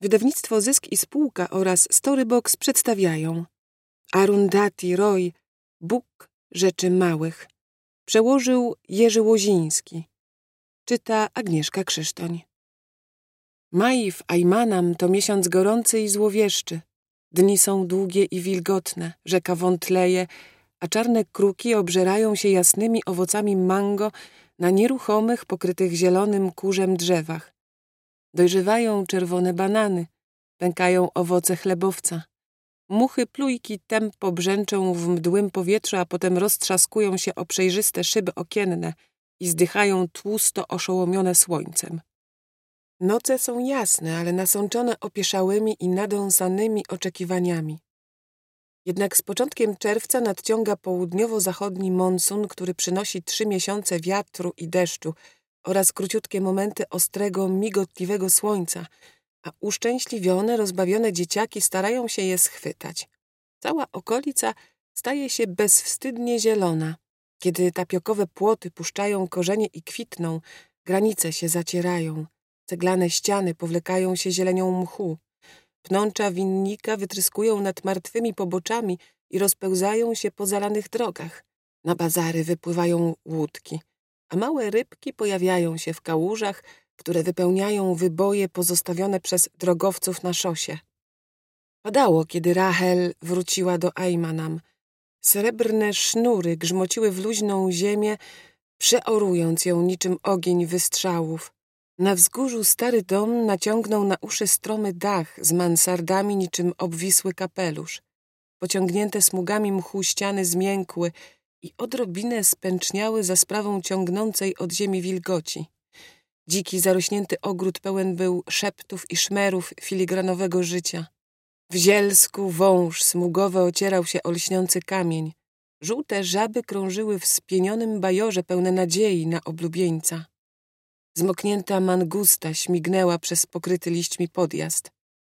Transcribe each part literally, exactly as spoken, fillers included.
Wydawnictwo Zysk i Spółka oraz Storybox przedstawiają Arundhati Roy, Bóg rzeczy małych. Przełożył Jerzy Łoziński. Czyta Agnieszka Krzysztoń. Maj w Ajmanam to miesiąc gorący i złowieszczy. Dni są długie i wilgotne, rzeka wątleje, a czarne kruki obżerają się jasnymi owocami mango na nieruchomych, pokrytych zielonym kurzem drzewach. Dojrzewają czerwone banany, pękają owoce chlebowca. Muchy plujki tępo brzęczą w mdłym powietrzu, a potem roztrzaskują się o przejrzyste szyby okienne i zdychają tłusto oszołomione słońcem. Noce są jasne, ale nasączone opieszałymi i nadąsanymi oczekiwaniami. Jednak z początkiem czerwca nadciąga południowo-zachodni monsun, który przynosi trzy miesiące wiatru i deszczu oraz króciutkie momenty ostrego, migotliwego słońca, a uszczęśliwione, rozbawione dzieciaki starają się je schwytać. Cała okolica staje się bezwstydnie zielona. Kiedy tapiokowe płoty puszczają korzenie i kwitną, granice się zacierają. Ceglane ściany powlekają się zielenią mchu. Pnącza winnika wytryskują nad martwymi poboczami i rozpełzają się po zalanych drogach. Na bazary wypływają łódki, a małe rybki pojawiają się w kałużach, które wypełniają wyboje pozostawione przez drogowców na szosie. Padało, kiedy Rahel wróciła do Ajmanam. Srebrne sznury grzmociły w luźną ziemię, przeorując ją niczym ogień wystrzałów. Na wzgórzu stary dom naciągnął na uszy stromy dach z mansardami niczym obwisły kapelusz. Pociągnięte smugami mchu ściany zmiękły i odrobinę spęczniały za sprawą ciągnącej od ziemi wilgoci. Dziki, zarośnięty ogród pełen był szeptów i szmerów filigranowego życia. W zielsku wąż smugowy ocierał się o lśniący kamień. Żółte żaby krążyły w spienionym bajorze pełne nadziei na oblubieńca. Zmoknięta mangusta śmignęła przez pokryty liśćmi podjazd.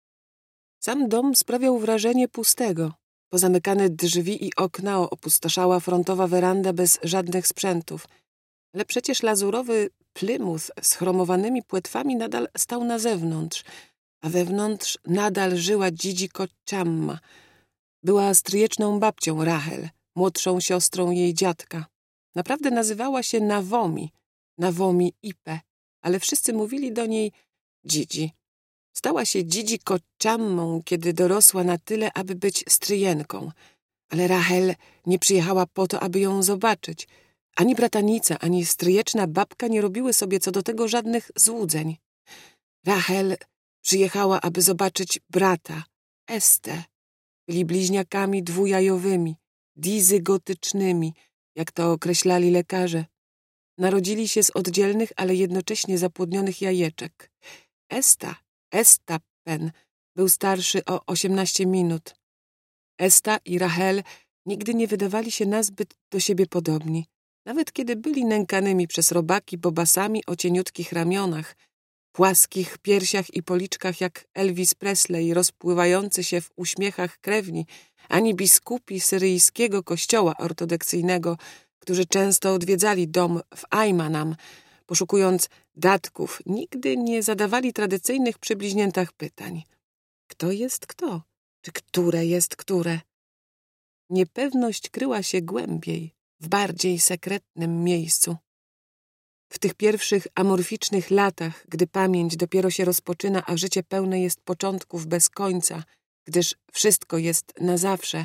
Sam dom sprawiał wrażenie pustego. Pozamykane drzwi i okna, opustoszała frontowa weranda bez żadnych sprzętów. Ale przecież lazurowy plymuth z chromowanymi płetwami nadal stał na zewnątrz, a wewnątrz nadal żyła Dzidzi Kociamma. Była stryjeczną babcią Rahel, młodszą siostrą jej dziadka. Naprawdę nazywała się Nawomi, Nawomi Ipe, ale wszyscy mówili do niej Dzidzi. Stała się Dzidzi Kociammą, kiedy dorosła na tyle, aby być stryjenką. Ale Rahel nie przyjechała po to, aby ją zobaczyć. Ani bratanica, ani stryjeczna babka nie robiły sobie co do tego żadnych złudzeń. Rahel przyjechała, aby zobaczyć brata, Estę. Byli bliźniakami dwujajowymi, dizygotycznymi, jak to określali lekarze. Narodzili się z oddzielnych, ale jednocześnie zapłodnionych jajeczek. Esta, Estapen, był starszy o osiemnaście minut. Esta i Rahel nigdy nie wydawali się nazbyt do siebie podobni. Nawet kiedy byli nękanymi przez robaki bobasami o cieniutkich ramionach, płaskich piersiach i policzkach jak Elvis Presley, rozpływający się w uśmiechach krewni, ani biskupi syryjskiego kościoła ortodoksyjnego, którzy często odwiedzali dom w Ajmanam, poszukując datków, nigdy nie zadawali tradycyjnych przy bliźniętach pytań. Kto jest kto? Czy które jest które? Niepewność kryła się głębiej, w bardziej sekretnym miejscu. W tych pierwszych amorficznych latach, gdy pamięć dopiero się rozpoczyna, a życie pełne jest początków bez końca, gdyż wszystko jest na zawsze,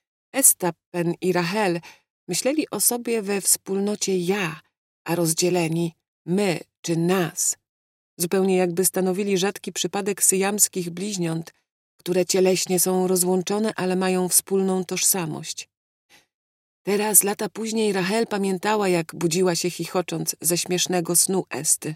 Estapen i Rahel myśleli o sobie we wspólnocie ja, a rozdzieleni my czy nas. Zupełnie jakby stanowili rzadki przypadek syjamskich bliźniąt, które cieleśnie są rozłączone, ale mają wspólną tożsamość. Teraz, lata później, Rahel pamiętała, jak budziła się chichocząc ze śmiesznego snu Esty.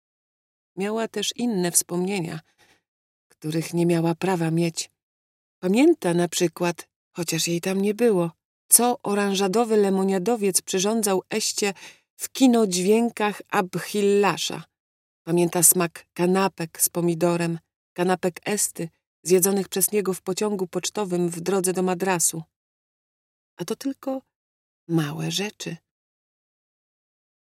Miała też inne wspomnienia, których nie miała prawa mieć. Pamięta na przykład, chociaż jej tam nie było, co oranżadowy lemoniadowiec przyrządzał Eście w kinodźwiękach Abhillasza. Pamięta smak kanapek z pomidorem, kanapek Esty, zjedzonych przez niego w pociągu pocztowym w drodze do Madrasu. A to tylko małe rzeczy.